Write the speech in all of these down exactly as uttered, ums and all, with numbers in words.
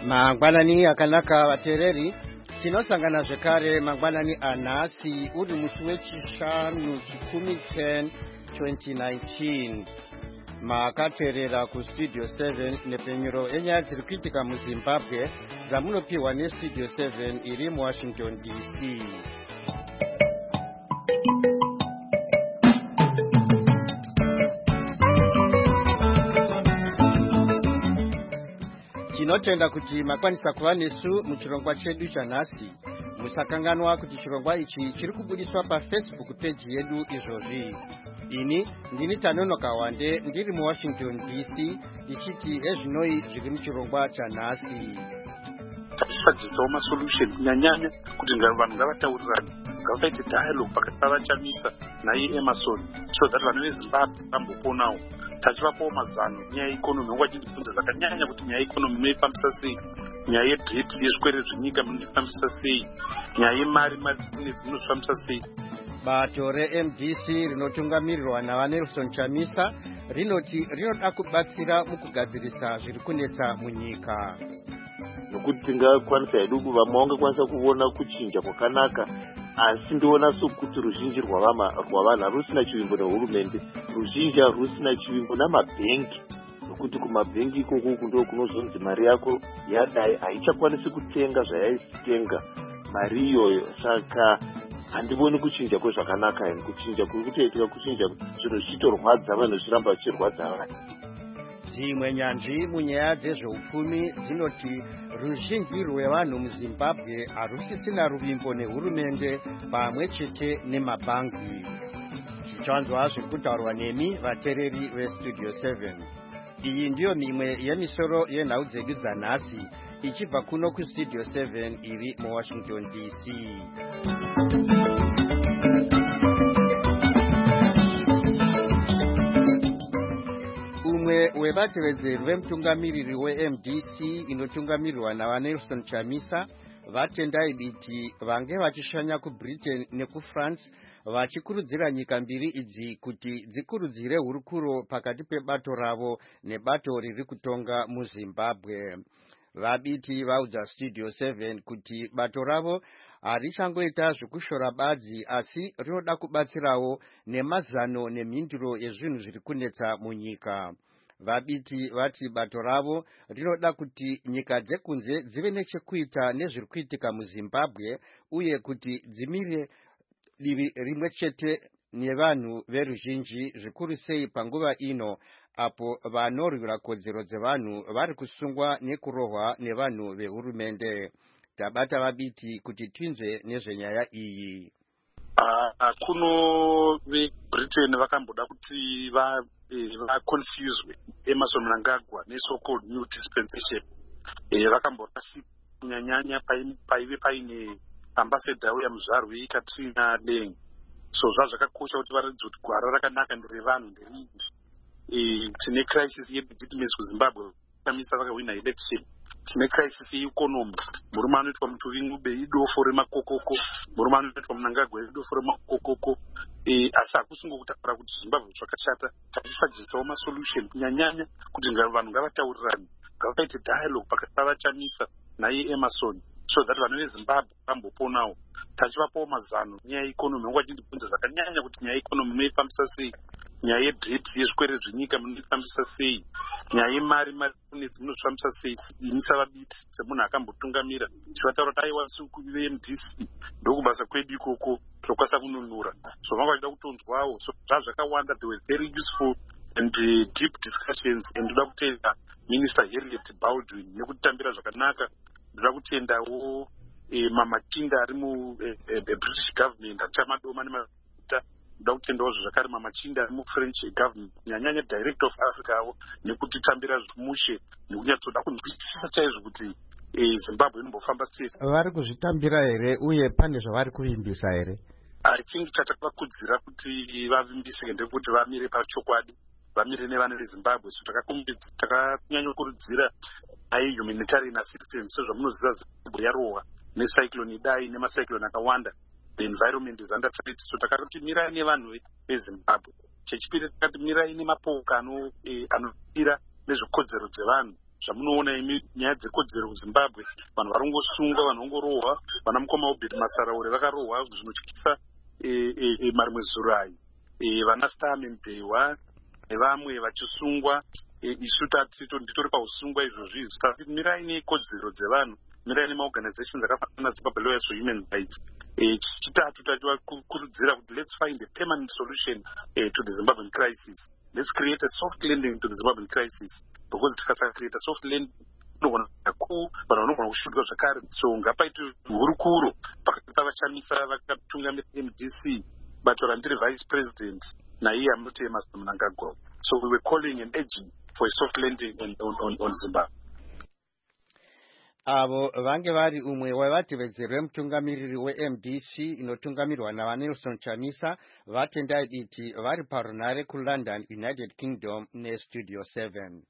Mangwanani akanaka vatereri, tinosangana zvekare mangwanani anhasi uri musi wechishanu chikumi ten twenty nineteen. Makateerera kustudio seven nepenyuro enyaya dziri kuitika muZimbabwe dzamunopiwa nestudio seven iri muWashington D C. Tinotenda kuti makwanisa kuva nesu muchirongwa chedu chanhasi. Musakanganwa kuti chirongwa ichi chiri kubudiswa paFacebook page yedu izvozvi. Ini ndini Tanonoka Wande ndiri muWashington D C ndichiti ezvinoi zviri muchirongwa chanhasi. Tachisadzisawo masolution kunyanyanya kuti vanhu ngavataurirane, ngavaite dialogue pakati pavachamisa naye Emerson so that vanhu veZimbabwe vamboponawo. Tachivapawo mazano nyaya yeikonomi, wachindibvunza zvakanyanya kuti nyaya yeikonomi munoifambisa sei, nyaya yedheti yezvikwere zvenyika munoifambisa sei, nyaya yemari mari munofambisa sei. Bato re-M D C rinotungamirirwa naVaNelson Chamisa rinoti rinoda kubatsira mukugadzirisa zviri kunetsa munyika. Nokuti tingakwanisa hedu kuva maungakwanisa kuona kuchinja kwakanaka, asi ndiona sokuti ruzhinji rwavanhu harusina chivimbo nehurumende, ruzhinji harusina chivimbo namabhengi, nokuti kumabhengi ikoko ndo kunozonzi mari yako yadai haichakwanisi kutenga zvayaitenga mari iyoyo. Saka handiboni kuchinja kwezvakanaka eni, kuchinja kuri kutoitika kuchinja zvinhu zvichitorwadza vanhu zviramba zvichirwadza vanhu. Dzimwe nyanzvi munyaya dzezveupfumi dzinoti ruzhinji rwevanhu muZimbabwe harusisina ruvimbo nehurumende pamwe chete nemabhangi. Tichanzwa zviri kutaurwa nemi vateereri vestudio seven. Iyi ndiyo mimwe yemisoro yenhau dzedu dzanhasi ichibva kuno kustudio seven iri muWashington D C. Umwe wevatevedzeri vemutungamiriri we-M D C inotungamirirwa naVaNelson Chamisa vatendai biti vange vachishanya kuBritain nekuFrance vachikurudzira nyika mbiri idzi kuti dzikurudzire hurukuro pakati pebato ravo nebato riri kutonga muZimbabwe. Vabiti vaudza studio seven kuti bato ravo harichangoita zvekushora badzi asi rinoda kubatsirawo nemazano nemhinduro yezvinhu zviri kunetsa munyika. Vabiti vati bato ravo rinoda kuti nyika dzekunze dzive nechekuita nezviri kuitika muZimbabwe uye kuti dzimire divi rimwe chete nevanhu veruzhinji, zvikuru sei panguva ino apo vanorwira kodzero dzevanhu vari kusungwa nekurohwa nevanhu vehurumende. Tabata vabiti kuti tinzwe nezvenyaya iyi. Uh, kuno veBritain vakamboda kuti va va confuse Emerson Mnangagwa ne-so-called new dispensation. Eh, vakamborasi kunyanyanya paive paine ambassador weyamuzvarwe Katrina Deng. So zvazvakakosha kuti varatidze kuti gwara rakanaka nderevanhu nderidi. Eh, tine crisis yelegitimacy kuZimbabwe, Chamisa vakawina election. Tine crisis yeeconomy, murume anoitwa Mutuvingube idofo remakokoko, murume anoitwa Mnangagwa idofo remakokoko. Eh, asi hakusingokutaura kuti Zimbabwe zvakashata. Tachisadzisawo masolution kunyanyanya kuti vanhu ngavataurirane, ngavaite dialogue pakati pavachamisa naye Emerson so that vanhu veZimbabwe vamboponawo. Tachivapawo mazano nyaya yeikonomi, wachindibvunza zvakanyanya kuti nyaya yeikonomi munoifambisa sei, nyaya yedheti yezvikwere zvenyika munoifambisa sei, nyaya yemari mari munofambisa sei. Ini savabiti semunhu akambotungamira chivataura kuti aiwa suku ve-M D C ndokubasa kwedu ikoko tokwanisa kununura. So vanga vachida kutonzwawo, so zvazvakawanda, they were very useful and uh, deep discussions. And ndoda kutenda Minister Harriet Baldwin nekutambira zvakanaka. Ndoda kutendawo eh, mamachinda ari muBritish government achamadoma nemafuta. Ndoda kutendawo zvakare mamachinda ari muFrench government, nyanyanya director of Africa avo nekutitambira zvimushe nekunyatsoda kunzwisisa chaizvo kuti eh, Zimbabwe inombofamba sei. Vari kuzvitambira here uye pane zvavari kuvimbisa here? I think chatakakudzira kuti vavimbise ndekuti vamire pachokwadi, vamire nevanhu veZimbabwe. So takanyanya kurudzira ai humanitarian assistance sezvamunoziva Zimbabwe yarohwa necyclone idai nemacyclone akawanda. The environment is under threat. So takati mirai nevanhu veZimbabwe. Chechipiri takati mirai nemapoka ano anopira nezvekodzero dzevanhu zvamunoona imi nyaya dzekodzero kuzimbabwe, vanhu varongosungwa, vanhu vongorohwa, vana mukoma Obed Masaraure vakarohwa zvinotyisa marimwe zurai, vana Starman Dewa nevamwe vachisungwa. Isu tati nditori pausungwa izvozvi, tati mirai nekodzero dzevanhu, mirai nemaorganizations akafanana Zimbabwe Lawyers for Human Rights. Chitatu tati vakurudzira kuti let's find a permanent solution to the Zimbabwean crisis. Let's create a soft landing to the Zimbabwean crisis, because tikasa create a soft landing vanhu vanogona kushutirwa zvakare. So ngapaiti hurukuro pakati pavachamisa vakatungamira M D C, bato randiri vice president naiye amunoti Emmerson Mnangagwa. So we were calling and urging for a soft landing on, on, on Zimbabwe. Avo vange vari umwe wevatevedzeri vemutungamiriri we-M D C inotungamirwa naVaNelson Chamisa vatendai diti vari parunare kuLondon, United Kingdom neStudio seven.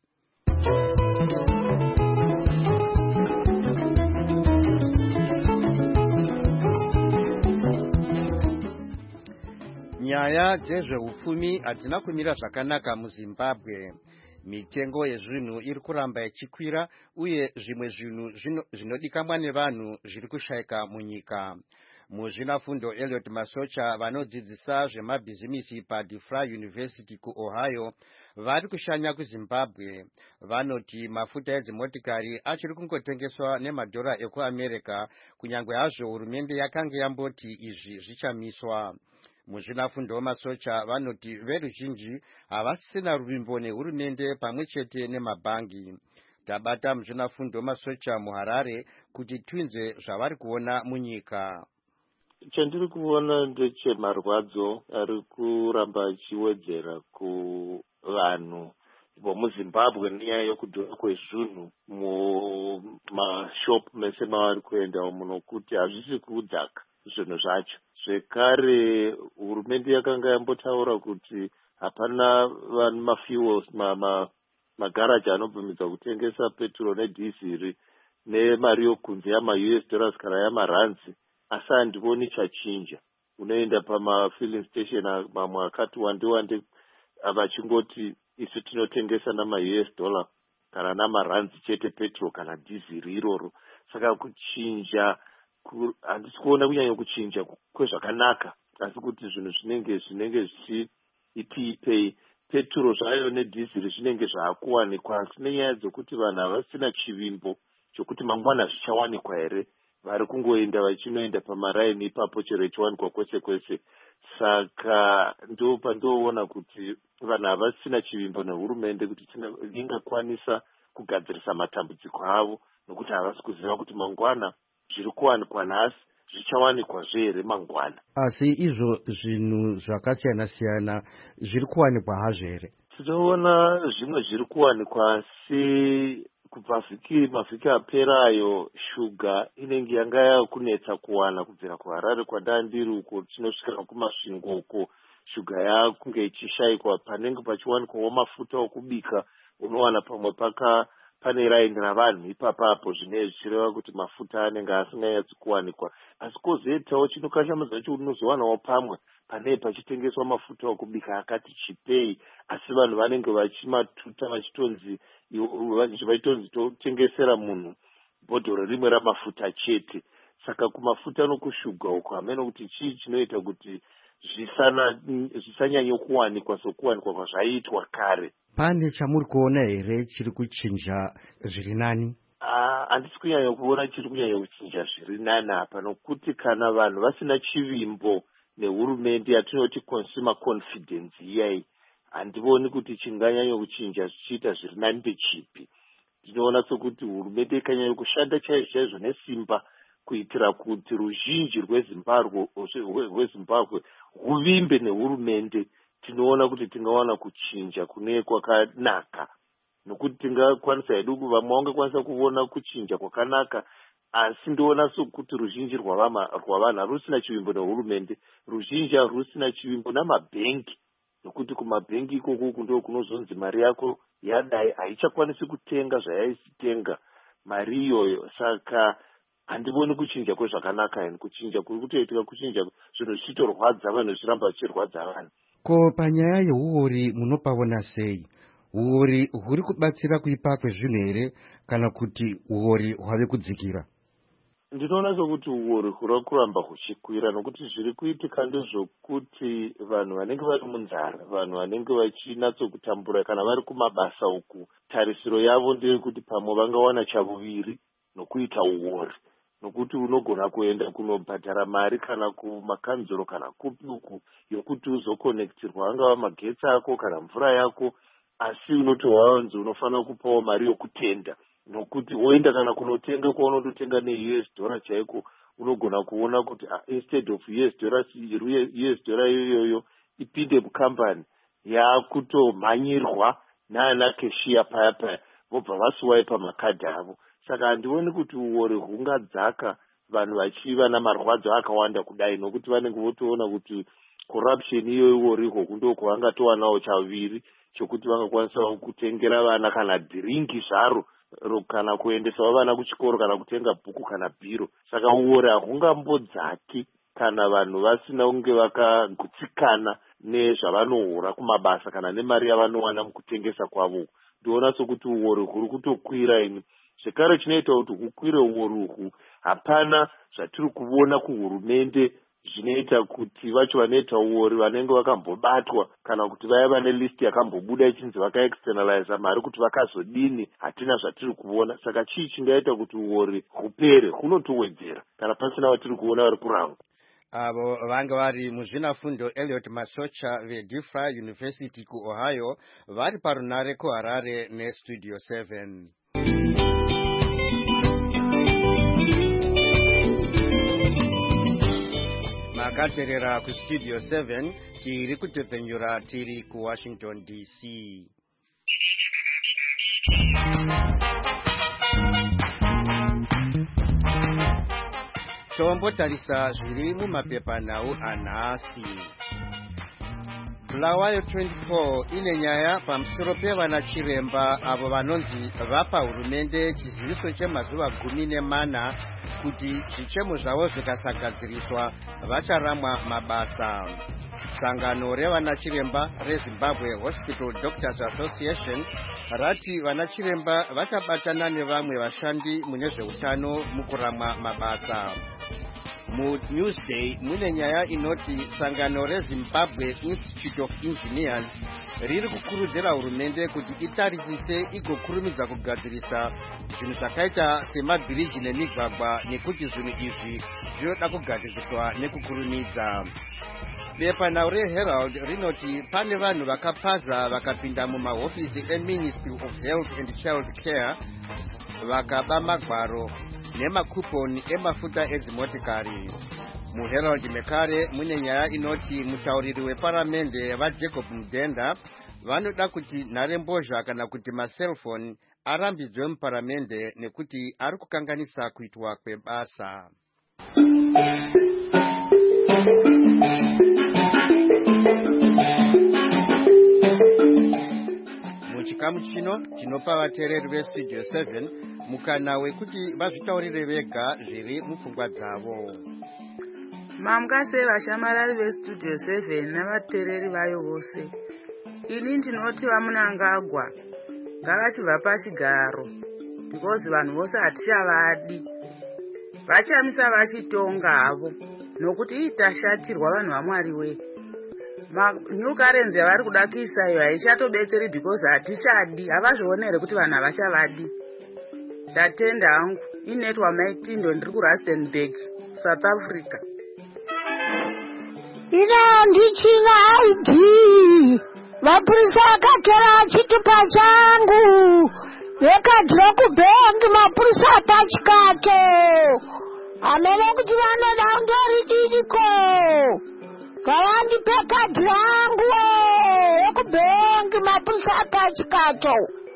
Nyaya dzezveupfumi hadzina kumira zvakanaka muZimbabwe. Mitengo yezvinhu iri kuramba ichikwira uye zvimwe zvinhu zvinodikanwa nevanhu zviri kushayika munyika. Muzvinafundo Elliot Masocha vanodzidzisa zvemabhizimisi paDeFry University kuOhio vari kushanya kuZimbabwe. Vanoti mafuta edzimotikari achiri kungotengeswa nemadhora ekuAmerica, kunyange hazvo hurumende yakanga yamboti izvi zvichamiswa. Muzvinafundo Masocha vanoti veruzhinji havasisina ruvimbo nehurumende pamwe chete nemabhangi. Tabata muzvinafundo Masocha muHarare kuti twinze zvavari kuona munyika. Chandiri kuona ndechemarwadzo ari kuramba achiwedzera kuvanhu vomuZimbabwe nenyaya yokudhura kwezvinhu mumashopu mese mavari kuenda munokuti hazvisi kudzaka zvinhu zvacho. Zvekare hurumende yakanga yambotaura kuti hapana vanhu mafuels magaraji anobvumidzwa kutengesa petrol nedhiziri nemari yokunze yama-U S dollars kana yamaranzi, asi handivoni chachinja. Unoenda pamafilling station mamwe akati wande wande vachingoti isu tinotengesa nama-U S dollar kana namaranzi chete petrol kana dhiziri iroro. Saka kuchinja handisi kuona kunyanya kuchinja kwezvakanaka, asi kuti zvinhu zvinenge zvinenge zvichiipei petrol zvayo nedhiziri zvinenge zvaakuwanikwa, asi nenyaya dzokuti vanhu havasina chivimbo chokuti mangwana zvichawanikwa here, vari kungoenda vachinoenda pamaraini ipapo chero ichiwanikwa kwese kwese. Saka ndo pandoona kuti vanhu havasina chivimbo nehurumende kuti ingakwanisa kugadzirisa matambudziko avo, nokuti havasi kuziva kuti mangwana zviri kuwanikwa nhasi zvichawanikwa zvere mangwana. Asi izvo zvinhu zvakasiyana siyana zviri kuwanikwa hazvo here? Tinoona zvimwe zviri kuwanikwa, asi kubva vhiki mavhiki aperayo shuga inenge yanga yakunetsa kuwana kubvira kuHarare kwandandiri uko tinosvikira kumasvingo uko. Shuga yakunge ichishayikwa, panenge pachiwanikwawo mafuta okubika unowana pamwe paka pane raini ravanhu ipapapo, zvine zvichireva kuti mafuta anenge asinganyatsi kuwanikwa. Asi kozoitawo chinokashamidza cho unozowanawo pamwe pane pachitengeswa mafuta okubika akati chipei, asi vanhu vanenge vachimatuta vachitonzi vaitonzi totengesera munhu bhodhoro rimwe ramafuta chete. Saka kumafuta nokushuga uko hamene kuti chii chinoita kuti zvisanyanye kuwanikwa sokuwanikwa kwazvaiitwa kare. Pane chamuri kuona here chiri kuchinja zviri nani? Handisi kunyanya kuona chiri kunyanya kuchinja zviri nani apa, nokuti kana vanhu vasina chivimbo nehurumende yatinoti consumer confidence iyai, handivoni kuti chinganyanya kuchinja zvichiita zviri nani ndechipi. Ndinoona sokuti hurumende ikanyanya kushanda chaizvo chaizvo nesimba kuitira kuti ruzhinji rweZimbabwe rweZimbabwe huvimbe nehurumende, tinoona kuti tingawana kuchinja kune kwakanaka, nokuti tingakwanisa hedu vamwe vangakwanisa kuona kuchinja kwakanaka, asi ndoona sokuti ruzhinji rwavanhu harusina chivimbo nehurumende, ruzhinji harusina chivimbo namabhengi, nokuti kumabhengi ikoko ndo kunozonzi mari yako yadai haichakwanisi kutenga zvayaisitenga mari iyoyo. Saka handivoni kuchinja kwezvakanaka eni, kuchinja kuri kutoitika kuchinja zvinhu zvichitorwadza vanhu, zviramba zvichirwadza vanhu. Ko panyaya yehuori munopavona sei? uori huri kubatsira kuipa kwezvinhu here kana kuti uori hwave kudzikira? Ndinoona sokuti uori huri kuramba huchikwira, nokuti zviri kuitika ndezvokuti vanhu vanenge vari munzara, vanhu vanenge vachinatsokutambura kana vari kumabasa uku, tarisiro yavo ndeyekuti pamwe vangawana chavuviri nokuita uori, nokuti unogona kuenda kunobhadhara mari kana kumakanzuro kana kupi uku yokuti uzokonektirwa angava magetsi ako kana mvura yako, asi unotowanzi unofanira kupawo mari yokutenda, nokuti woenda kana kunotenga kwaunototenga ne-U S dollar chaiko, unogona kuona kuti uh, instead of U S dollar U S dollar iyoyo ipinde mukambani yakutomhanyirwa naana cashier paya paya vobva vasiwaipa makadhi avo. Saka handioni kuti uori hungadzaka vanhu vachiva namarwadzo akawanda kudai, nokuti vanenge votoona kuti corruption iyoyo uoriho kundoko vangatowanawo chaviri chokuti vangakwanisa kutengera vana kana dhiringi zvaro kana kuendesawo vana kuchikoro kana kutenga bhuku kana bhiro. Saka uori hahungambodzaki kana vanhu vasina kunge vakagutsikana nezvavanohura kumabasa kana nemari yavanowana mukutengesa kwavo. Ndiona sokuti uori huri kutokwira ini. Zvekare chinoita kuti hukwire uori uhu, hapana zvatiri kuona kuhurumende zvinoita kuti vacho vanoita uori vanenge vakambobatwa kana kuti vaya vane list yakambobuda ichinzi vakaexternalize mari kuti vakazodini, hatina zvatiri kuona. Saka chii chingaita kuti uori hupere? Hunotowedzera kana pasina vatiri kuona vari kurangwa. Avo vanga vari muzvinafundo Elliot Masocha veDeFi University kuOhio vari parunare kuHarare neStudio seven. Makaterera kuStudio seven, tiri kutepenyura tiri kuWashington D C. Tombotarisa zviri mumapepanhau anhasi. Bulawayo twenty-four ine nyaya pamusoro pevana chiremba avo vanonzi vapa hurumende chiziviso chemazuva gumi nemana kuti zvichemo zvavo zvikasagadziriswa vacharamwa mabasa. Sangano revana chiremba reZimbabwe Hospital Doctors Association rati vana chiremba vachabatana nevamwe vashandi mune zveutano mukuramwa mabasa. MuNewsday mune nyaya inoti sangano reZimbabwe Institute of Engineers riri kukurudzira hurumende kuti itarisise igokurumidza kugadzirisa zvinhu zvakaita semabhiriji nemigwagwa nekuti zvinhu izvi zvinoda kugadziriswa nekukurumidza. Bepanhau reHerald rinoti pane vanhu vakapaza vakapinda mumahofisi eMinistry of Health and Child Care vakaba magwaro nemakuponi emafuta edzimotikari. MuHerald mekare mune nyaya inoti mutauriri weparamende vaJacob Mudenda vanoda kuti nharembozha kana kuti maselfoni arambidzwe muparamende nekuti ari kukanganisa kuitwa kwebasa. Muchikamu chino tinopa vateereri veStudio seven mukana wekuti vazvitaurire vega zviri mupfungwa dzavo. Mamukase vashamarari veStudio seven navateereri vayo vose. Ini ndinoti vamunangagwa ngavachibva pachigaro because vanhu vose hatichavadi. Vachamisa vachitonga havo nokuti itashatirwa vanhu vaMwari we. New currency yavari kuda kuisa iyo haichatobetseri because hatichadi. Havazvionere kuti vanhu havachavadi. Ndatenda hangu inetwa maitindo ndiri kuRustenburg, South Africa. Ina ndichina I D. Mapurisa akatora chitupa changu. Vekadhira kubengi mapurisa pachikato. Amene kuti vanoda ndorididiko. Kawandipe kadhi rangu ekubengi mapurisa pachikato.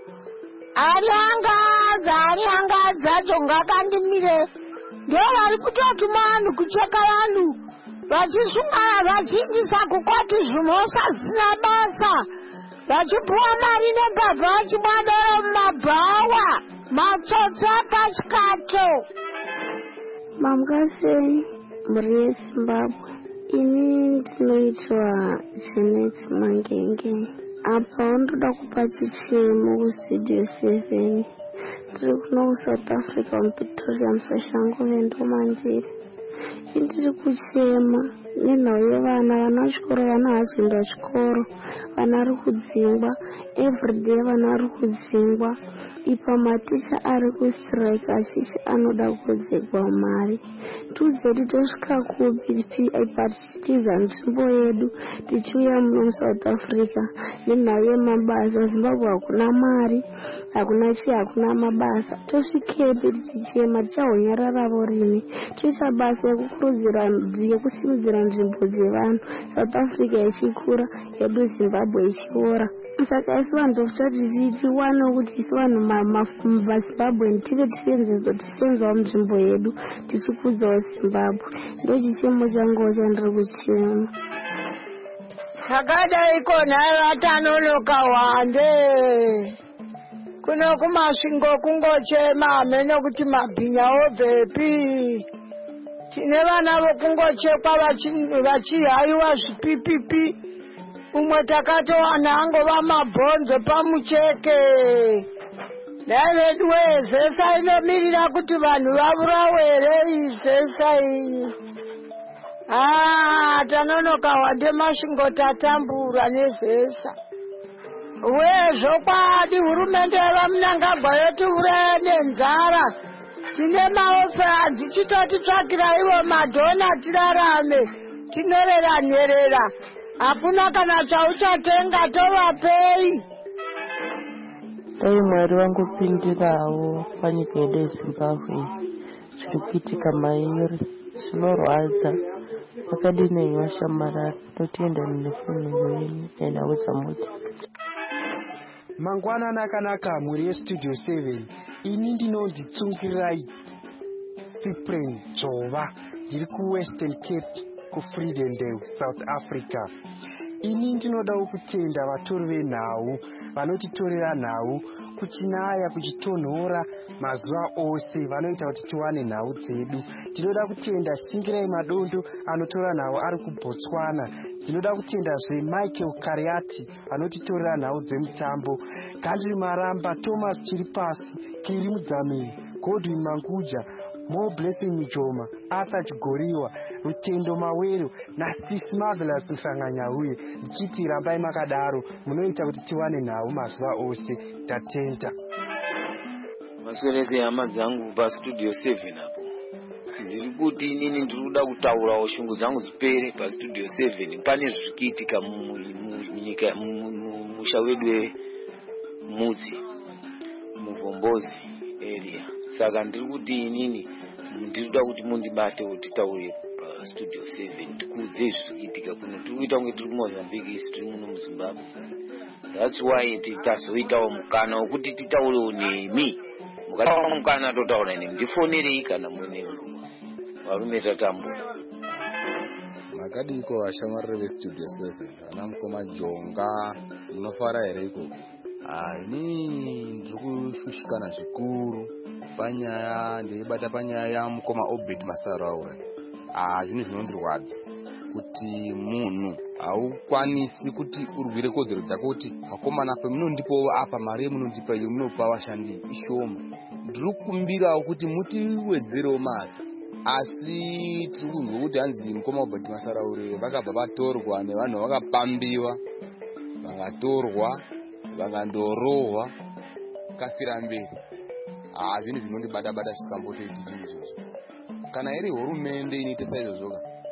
Ariangaza, ariangaza chonga kandimire. Ndio vari kutotuma vanhu kucheka vanhu. Vachisunga vachindisa kukwati zvimosa zina basa. Vachipuwa mari nebhabha vachimwadoro mumabhawa. Matsotsa pachikato. Mamukase muri yeZimbabwe. Ini ndinoitwa Janet Mangenge. apa ndoda kupa chichemo kustudio seven tiri kuno kuSouth Africa muPretoria musoshango vendomanziri. Indiri kuchema nenhau yevana vana chikoro vana hazoenda chikoro vana ari kudzingwa everyday vana ari kudzingwa ipa maticha ari kustrike achichi anoda kudzigwa mari tudzeti tosvika kupi ipa tichitiza nzvimbo yedu tichiuya muno muSouth Africa nenhau yemabasa. Zimbabwe hakuna mari hakuna chi hakuna mabasa. Tosvikepi tichichema tichahonyararavo rini toita basa yekukurudzira yekusimudzira nzvimbo dzevanhu South Africa ichikura yedu Zimbabwe ichiora. Saka isi vanhu tokuti tiwane kuti isi vanhu maZimbabwe tive tisenzawo munzvimbo yedu tichikudzawo Zimbabwe. Ndo chichemo changu chandiri kuchema. Takadai kona vatanonoka wande kuno kumasvingo kungochema hamene kuti mabhinya obvepi. Tine vana vokungochekwa vachihaiwa zvipipipi. Umwe takatowana angova mabhonzo pamucheke. Dai vedu wezesa inomirira kuti vanhu vavurawe here izesa iyi. Ah, tanonoka wande masvingo tatambura nezesa. Wezvokwadi hurumende yevaMnangagwa yotiuraya nenzara. Tine maofe adzichitotitsvakira ivo madhona tirarame. Tinorera nherera. Hakuna kana chauchatenga tovapei. Dai Mwari vangopindirawo panyika yedu yeZimbabwe zviri kuitika mairi zvinorwadza. Vakadini vashamarara totienda nefunuro yenyu nenhau dzamuti. Mangwana nakanaka muri yestudio seven. Ini ndinonzi Tsungirirai Cyprian Jova ndiri kuWestern Cape kuFreedendale South Africa. Ini ndinodawo kutenda vatori venhau vanotitorera nhau kuchinaya kuchitonhora mazuva ose vanoita kuti tiwane nhau dzedu. Tinoda kutenda Shingirai Madondo anotora nhau ari kuBotswana. Tinoda kutenda zve Michael Kariati anotitorera nhau dzemutambo. Gandri Maramba, Thomas Chiripasi, Kiri Mudzamiri, Godwin Manguja, Mo Blessing Mijoma, Arthur Chigoriwa, Rutendo Mawero naSisi Marvelous Mhlanganyauye. Ndichiti rambai makadaro munoita kuti tiwane nhau mazuva ose. Tatenda. Masweleze hama dzangu paStudio seven apo. Ndiri kuti inini ndiri kuda kutaurawo shungu dzangu dzipere paStudio seven. Pane zvichiitika munyika musha wedu Mudzi Muvhombozi area. Saka ndiri kuti inini ndiri kuda kuti mundibate kuti taure paStudio seven tikudze zvichiitika kuno. Tiri kuita kunge tiri kuMozambique isi tiri muno muZimbabwe. That's why titazoitawo mukana wekuti titaurewo nemi. Mukataura mukana totaura nemi. Ndifonerei kana mwene varume tatambura. Makadiko vashamariri veStudio seven. Ana mukoma Jonga munofara here ikoko? Ini ndiri kushushikana zvikuru panyaya ndeibata panyaya yamukoma Obed Masaraura. Ah, zvinhu zvinondirwadza kuti munhu haukwanisi kuti urwire kodzero dzako kuti vakomana pemunondipawo apa mari yemunondipa iyo munopa vashandi ishoma. Ndiri kukumbirawo kuti mutiwedzerewo mari. Asi tiri kunzwa kuti hanzi mukoma Obed Masaraura vakabva vatorwa nevanhu vakapambiwa, vakatorwa vakandorohwa kafira mberi. Ah, zvinhu zvinondibata bata zvisambotoiti zvinhu izvozvo. Kana iri hurumende inoita saizvozvo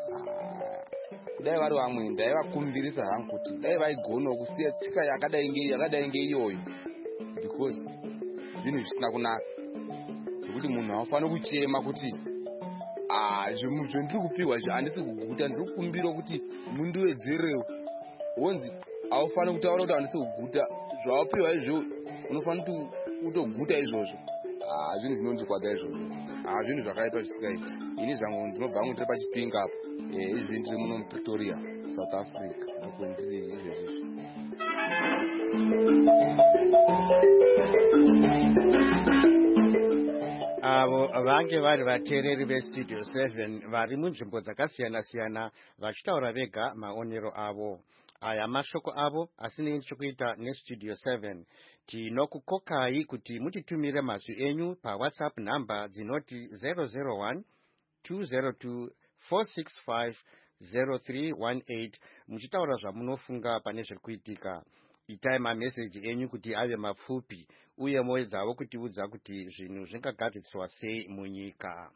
kudai vari vamwe ndaivakumbirisa hangu kuti dai vaigonawo kusiya tsika yakadai ngeiyoyo, because zvinhu zvisina kunaka zvekuti munhu haufaniri kuchema kuti zvinhu zvendiri kupiwa handisi kuguta. Ndiri kukumbira kuti mundiwedzerewo. Honzi haufaniri kutaura kuti handisi kuguta. Zvawapiwa izvo unofanira kutoguta izvozvo. Zvinhu zvinondikwadza izvozvo. Zvinhu zvakaipa zvisikaiti. Ini zvangu ndinobva ndiri paChipinga apo. Izvi ndiri muno muPretoria South Africa. Ndiri izvezvizvo. Avo vange vari vateereri veStudio seven vari munzvimbo dzakasiyana siyana vachitaura vega maonero avo. aya mashoko avo asine chokuita nestudio seven. Tinokukokai kuti mutitumire mazwi enyu pa WhatsApp number dzinoti zero zero one two zero two four six five zero three one eight muchitaura zvamunofunga pane zviri kuitika. Itai mameseji enyu kuti ave mapfupi uye moedzawo kutiudza kuti zvinhu zvingagadzirwa sei munyika.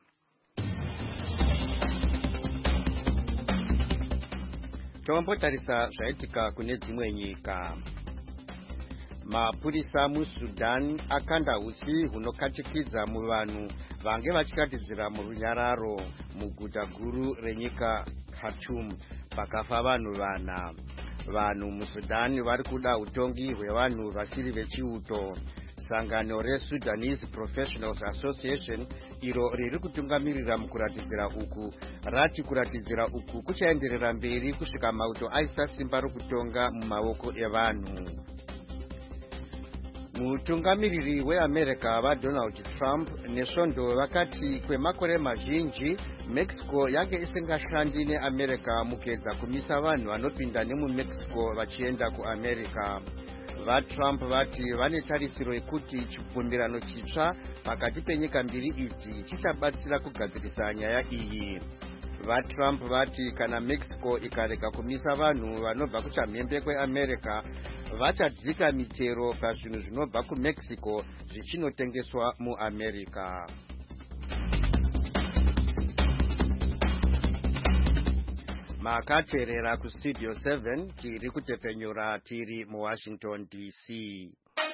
Tombotarisa zvaitika kune dzimwe nyika. Mapurisa muSudan akanda usi hunokachikidza muvanhu vange vachiratidzira murunyararo muguta guru renyika Khartoum pakafa vanhu vana. Vanhu muSudan vari kuda utongi hwevanhu vasiri vechiuto. Sangano reSudanese Professionals Association iro riri kutungamirira mukuratidzira uku rati kuratidzira uku kuchaenderera mberi kusvika mauto aisa simba rokutonga mumaoko evanhu. Mutungamiriri weAmerica vaDonald Trump nesvondo vakati kwemakore mazhinji Mexico yange isingashandi neAmerica mukuedza kumisa vanhu vanopinda nemuMexico vachienda kuAmerica. VaTrump vati vane tarisiro yekuti chibvumirano chitsva pakati penyika mbiri idzi chichabatsira kugadzirisa nyaya iyi. VaTrump vati kana Mexico ikareka kumisa vanhu vanobva kuchamhembe kweAmerica vachadzika mitero pazvinhu zvinobva kuMexico zvichinotengeswa muAmerica. Makateerera kustudio seven tiri kutepenyura tiri muWashington D C.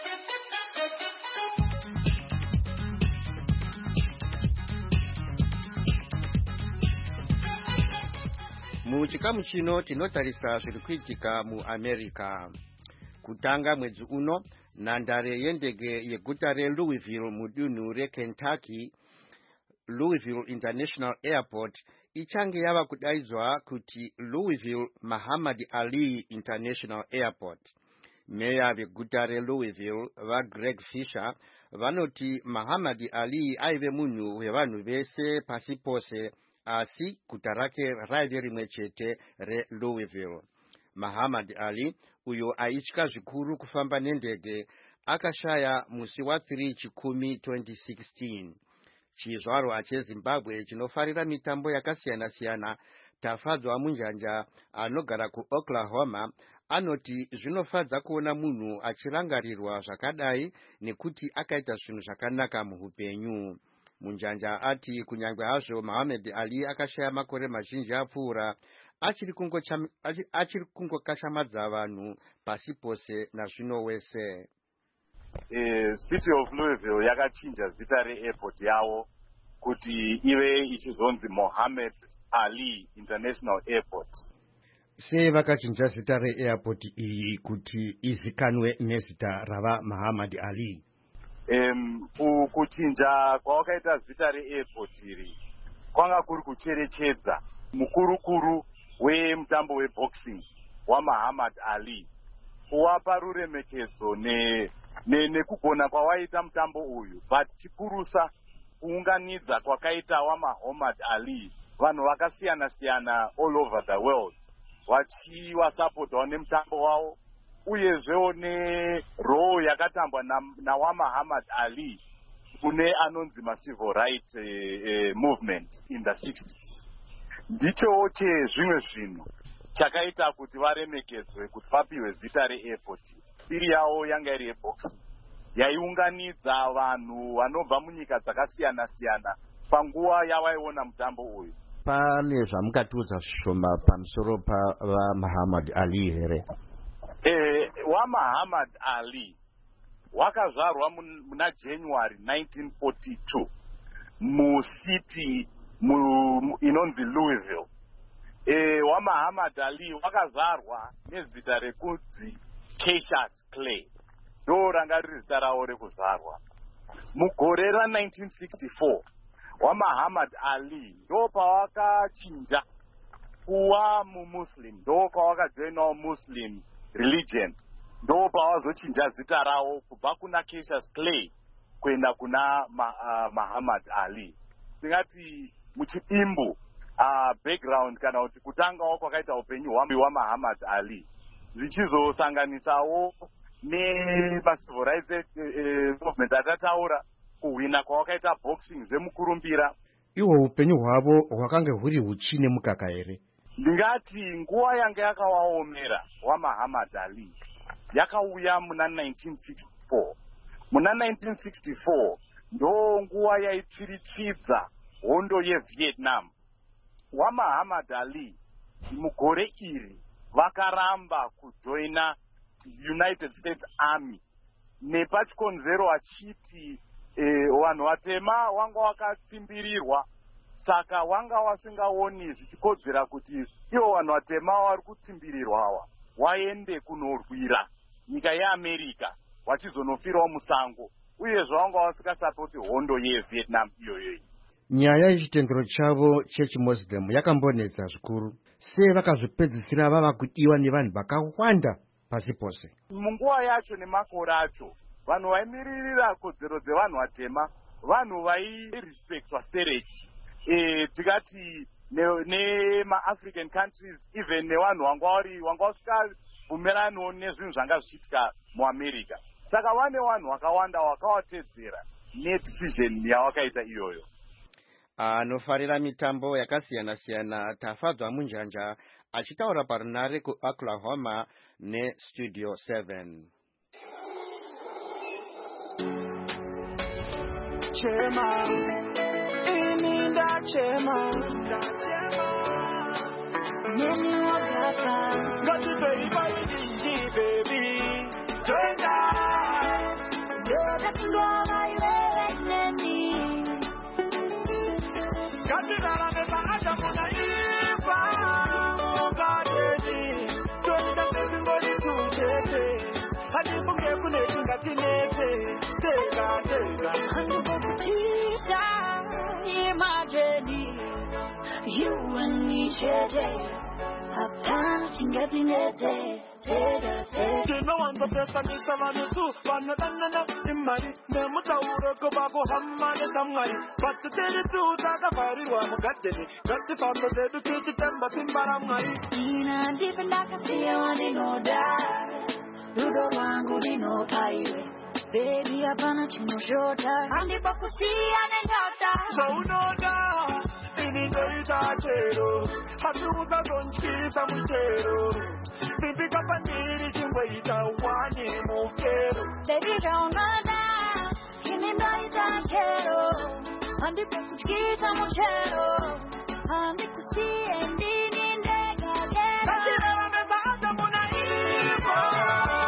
Muchikamu chino tinotarisa zviri kuitika muAmerica. Kutanga mwedzi uno nhandare yendege yeguta reLouisville mudunhu reKentucky, Louisville International Airport ichange yava kudaidzwa kuti Louisville Muhammad Ali International Airport. Meya veguta reLouisville vaGreg Fisher vanoti Muhammad Ali aive munhu wevanhu vese pasi pose, asi guta rake raive rimwe chete reLouisville. Muhammad Ali uyo aitya zvikuru kufamba nendege akashaya musi wa3 chikumi twenty sixteen. Chizvarwa cheZimbabwe chinofarira mitambo yakasiyana siyana Tafadzwa Munjanja anogara kuOklahoma anoti zvinofadza kuona munhu achirangarirwa zvakadai nekuti akaita zvinhu zvakanaka muhupenyu. Munjanja ati kunyangwe hazvo Muhammad Ali akashaya makore mazhinji apfuura achiri kungokashamadza vanhu pasi pose nazvino wese. Uh, City of Louisville yakachinja zita reairport yawo kuti ive ichizonzi Muhammad Ali International Airport. Sei vakachinja zita reairport iyi kuti izikanwe nezita rava Muhammad Ali? Um, kuchinja kwawakaita zita reairport iri kwanga kuri kucherechedza mukurukuru wemutambo weboxing waMuhammad Ali, kuwapa ruremekedzo ne nekugona kwawaita mutambo uyu, but chikurusa kuunganidza kwakaita waMuhammad Ali vanhu vakasiyana siyana all over the world vachiwasapotwa nemutambo wavo, uyezvewo nerole yakatambwa nawaMuhammad Ali kune anonzi macivil rights uh, uh, movement in the sixties. Ndichowo chezvimwe zvinhu chakaita kuti varemekedzwe kuti vapiwe zita reairport. Iri yawo yanga iri yeboxing yaiunganidza vanhu vanobva munyika dzakasiyana siyana panguva yavaiona mutambo uyu. Pane zvamukatiudza zvishoma pamusoro paMuhammad Ali here? Eh, waMuhammad Ali wakazvarwa muna January nineteen forty-two mucity mu inonzi Louisville. Eh, waMuhammad Ali wakazvarwa nezita rekunzi Cassius Clay, ndo ranga riri zita rawo rekuzvarwa. Mugore ra nineteen sixty-four waMuhammad Ali ndo pawakachinja kuva mumuslim, ndo pawakajoinawo muslim religion, ndo pawazochinja zita rawo kubva kuna Cassius Clay kuenda kuna ma, uh, Muhammad Ali. Tingati muchidimbu uh, background kana kuti kutangawo kwakaita upenyu hwambi waMuhammad Ali zvichizosanganisawo nemacivil rights movement atataura kuhwina kwawakaita boxing zvemukurumbira. Iwo upenyu hwavo hwakange huri huchine mukaka here? Ndingati nguva yanga yakawaomera waMuhammad Ali yakauya muna nineteen sixty-four. Muna nineteen sixty-four ndo nguva yaitsirichidza hondo yeVietnam. WaMuhammad Ali mugore iri vakaramba kujoina United States Army nepachikonzero vachiti vanhu vatema wanga wakatsimbirirwa, saka wanga wasingaoni zvichikodzera kuti ivo vanhu vatema vari kutsimbirirwa ava waende kunorwira nyika yeAmerica vachizonofirawo musango, uyezve wanga wasingasapoti hondo yeVietnam iyoyo. Nyaya yechitendero chavo chechimuslim yakambonetsa zvikuru. Sei vakazvipedzisira vava kudiwa nevanhu vakawanda pasi pose? Munguva yacho nemakore acho vanhu vaimiririra kodzero dzevanhu vatema vanhu vairespectwa stereki, e, tikati nemaAfrican countries, even nevanhu vanga vasikabvumeranawo nezvinhu zvanga zvichiitika muAmerica. Saka vane vanhu vakawanda vakawatedzera nedecision yavakaita iyoyo. Anofarira mitambo yakasiyana-siyana Tafadzwa Munjanja achitaura parunare kuOklahoma neStudio seven. Chema, ininda chema, nini wakata, gati baby, baby, joinda, yoda kungoma iwewe neni, gati dala meba aja muna ifa, mugadeni, joinda baby ngoli tujete, hadi bunge kune chingati nete, tega, tega, imagine you and me today. Hapana chingati nete, tega, tega. Jino wanda pesa ni samani tu, wana danana imari, nemu tauro kubako hamane samari. Batu teri tu daga bari wa mugadeni, gati pambo dedu kiti temba timbaramari. Ina ndipenda kasi ya wani no da, dudo wangu ni no paiwe. Baby, hapana chinoshota, andipa kusia nendata. So unoda, inindoita chero, hatuza donchita mchero. Bibi kapandiri chingweita wani mukero. Baby, unoda, inindoita chero, andipa kusia mchero. Andipa kusia ndini ndega gera. Kachira wamebata muna ipo.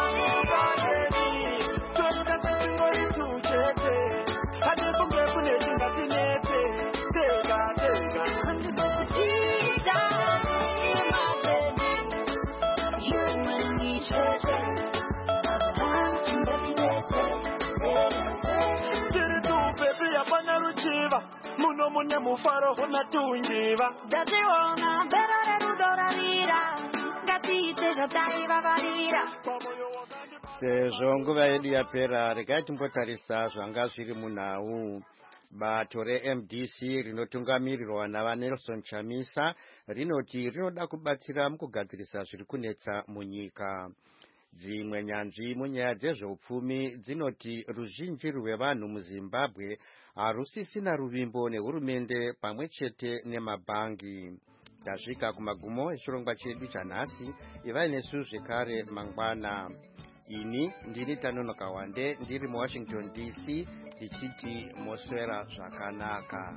Muno mune mufaro hona tunjiva Daziona berare rudorarira Gati teja taiva varira Sezvo nguva yedu yapera, regai timbotarisa zvanga zviri munhau. Bato reM D C rinotungamirirwa navaNelson Chamisa rinoti rinoda kubatsira mukugadzirisa zviri kunetsa munyika. Dzimwe nyanzvi munyaya dzezveupfumi dzinoti ruzhinji rwevanhu muZimbabwe harusisina ruvimbo nehurumende pamwe chete nemabhangi. Tasvika kumagumo echirongwa chedu chanhasi. Ivai nesu zvekare mangwana. Ini ndini Tanonoka Wande ndiri muWashington D C tichiti moswera zvakanaka.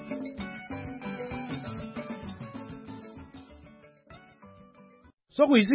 So